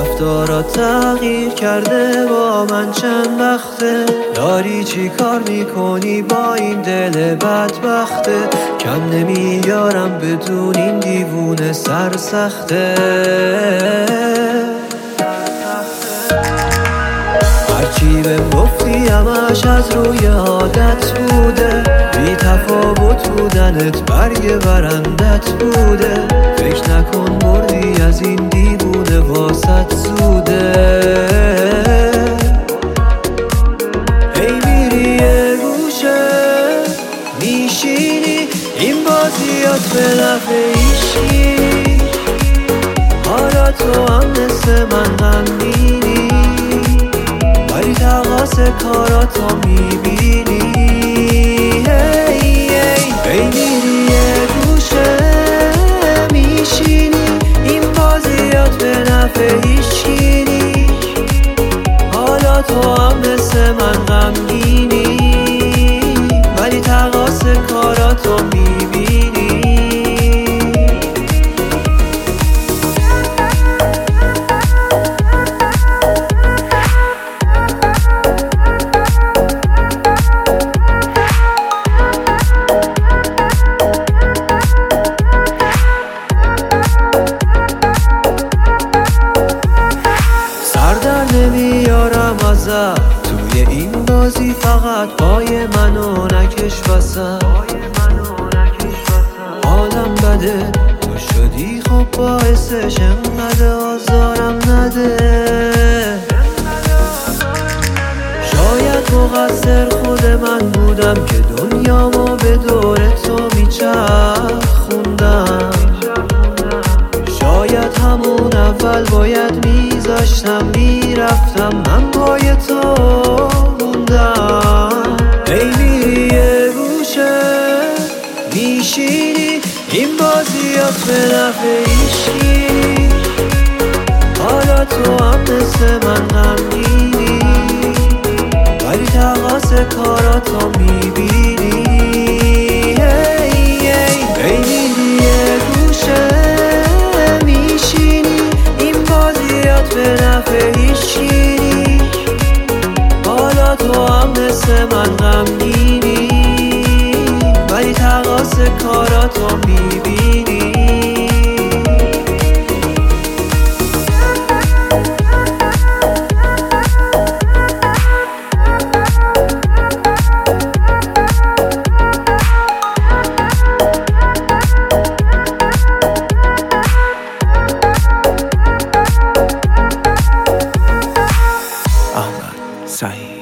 رفتارات تغییر کرده، با من چند وقته داری چی کار میکنی با این دل بدبخته؟ کم نمیارم بدون این دیوونه سرسخته. هرچی بهم گفتی همش از روی عادت بوده، بی تفاوت بودنت برگ برندت بوده. فکر نکن بردی از این دیوونه واسط زوده. هی میری یه گوشه میشینی، این بازیات به نفع هیچکی. حالا تو هم مثل من غمگینی، ولی تقاص کاراتو میبینی. هی میری یه گوشه میشینی، این بازیات به نفع هیچکی نیست. حالا تو هم مثل من غمگینی، ولی تقاص کاراتو میبینی. نمیارم ازت توی این بازی، فقط پای منو نکش وسط. حالم بده تو شدی خب باعثش، انقدر آزارم نده. شاید مقصر خود من بودم که دنیامو به دور تو میچرخوندم. شاید همون اول باید میذاشتم میرفتم، من پای تو موندم. هی میری یه گوشه میشینی، این بازیات به نفع هیچکی. حالا تو هم مثل من غمگینی، ولی تقاص کاراتو میبینی. هی میری یه گوشه میشینی، این بازیات به نفع هیچکی نیست. حالا تو هم مثل من غمگینی، ولی تقاص کاراتو میبینی. Ahmad Saeed.